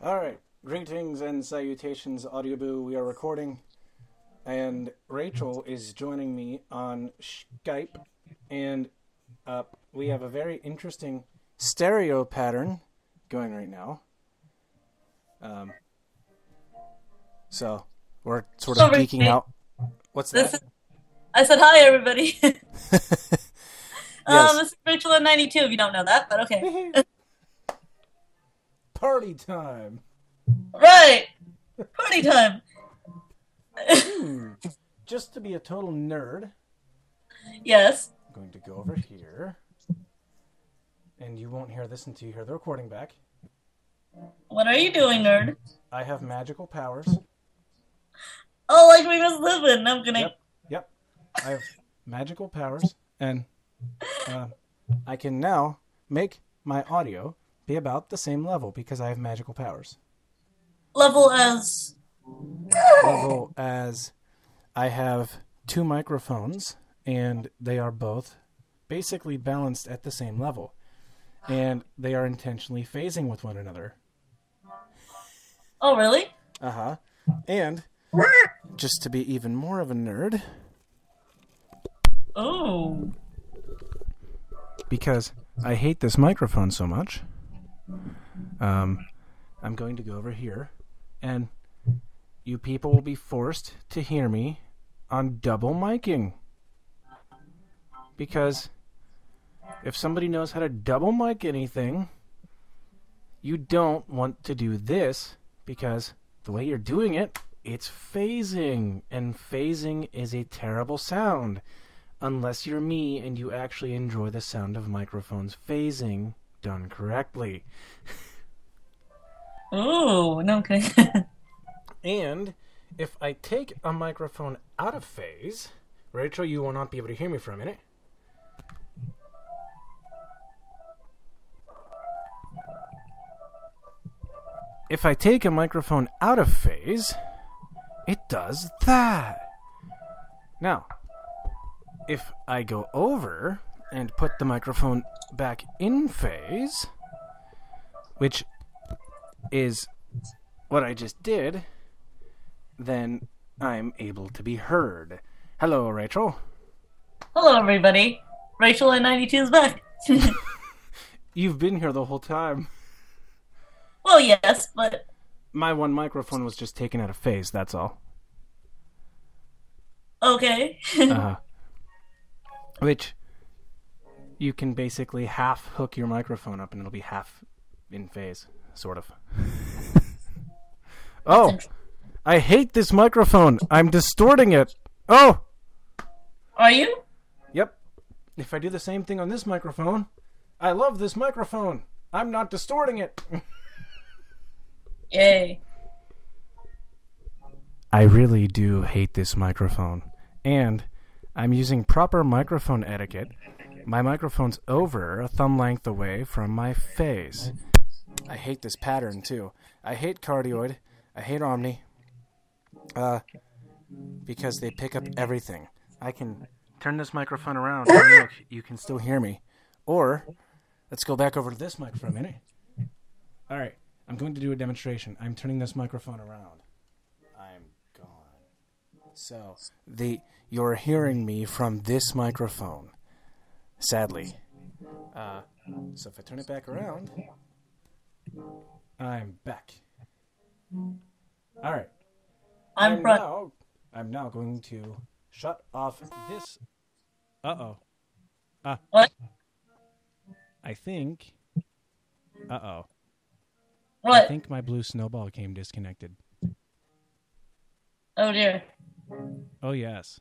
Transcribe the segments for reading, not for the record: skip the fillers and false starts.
All right. Greetings and salutations, Audioboo. We are recording, and Rachel is joining me on Skype, and we have a very interesting stereo pattern going right now. So we're sort of geeking out. What's that? I said hi, everybody. Yes. This is Rachel at 92, if you don't know that, but okay. Party time. Right. Party time. Just to be a total nerd, Yes. I'm going to go over here. And you won't hear this until you hear the recording back. What are you doing, nerd? I have magical powers. Oh, like we was living. I'm gonna. Yep. I have magical powers, and I can now make my audio be about the same level because I have magical powers. Level as. Level as I have two microphones, and they are both basically balanced at the same level. And they are intentionally phasing with one another. Oh, really? Uh-huh. And just to be even more of a nerd, Oh. because I hate this microphone so much, I'm going to go over here, and you people will be forced to hear me on double miking. Because if somebody knows how to double mic anything, you don't want to do this, because the way you're doing it, it's phasing, and phasing is a terrible sound. Unless you're me and you actually enjoy the sound of microphones phasing done correctly. Oh, no, okay. And if I take a microphone out of phase, Rachel, you will not be able to hear me for a minute. If I take a microphone out of phase, it does that. Now, if I go over and put the microphone back in phase, which is what I just did, then I'm able to be heard. Hello, Rachel. Hello, everybody. Rachel at 92 is back. You've been here the whole time. Well, yes, but. My one microphone was just taken out of phase, that's all. Okay. Which you can basically half hook your microphone up and it'll be half in phase, sort of. Oh, I hate this microphone. I'm distorting it. Oh! Are you? Yep. If I do the same thing on this microphone, I love this microphone. I'm not distorting it. Yay. I really do hate this microphone. And I'm using proper microphone etiquette. My microphone's over a thumb length away from my face. I hate this pattern, too. I hate Cardioid. I hate Omni. Because they pick up everything. I can turn this microphone around and look, you can still hear me. Or, let's go back over to this mic for a minute. Alright, I'm going to do a demonstration. I'm turning this microphone around. I'm gone. So, you're hearing me from this microphone. Sadly. So if I turn it back around, I'm back. Alright. I'm now going to shut off this. Uh-oh. What? I think. Uh-oh. What? I think my blue snowball came disconnected. Oh, dear. Oh, yes.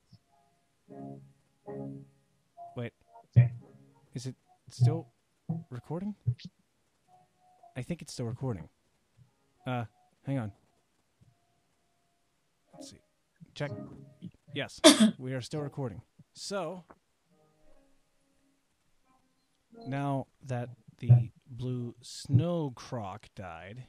Wait. Is it still recording? I think it's still recording. Hang on. Let's see. Check. Yes, we are still recording. So, now that the blue snow croc died...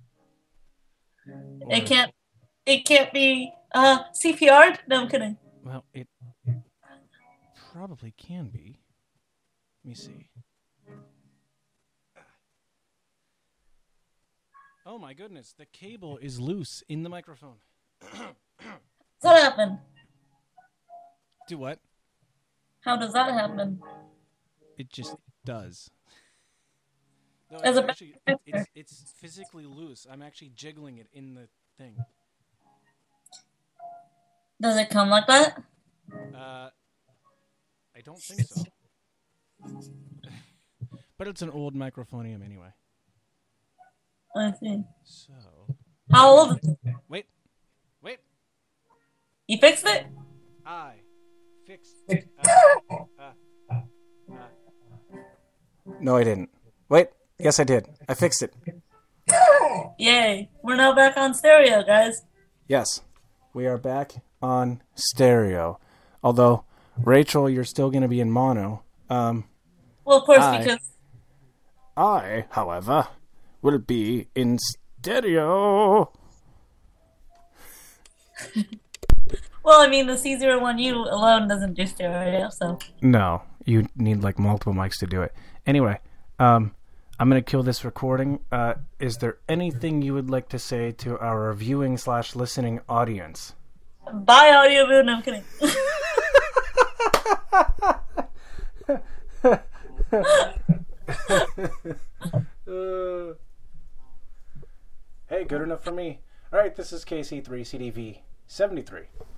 It can't be, CPR'd? No, I'm kidding. Well, it probably can be. Let me see. Oh my goodness, the cable is loose in the microphone. What happened? Do what? How does that happen? It just does. No, As it's a actually it's physically loose. I'm actually jiggling it in the thing. Does it come like that? I don't think so. But it's an old microphonium anyway. I see. So. How old is it? Wait. You fixed it? I fixed. No, I didn't. Wait. Yes, I did. I fixed it. Yay. We're now back on stereo, guys. Yes, we are back on stereo. Although, Rachel, you're still going to be in mono. Well, of course, because... I, however, will be in stereo. Well, I mean, the C01U alone doesn't do stereo, so... No, you need, like, multiple mics to do it. Anyway, I'm going to kill this recording. Is there anything you would like to say to our viewing/listening audience? Bye, Audio Boo. No, I'm kidding. Hey, good enough for me. All right, this is KC3CDV 73.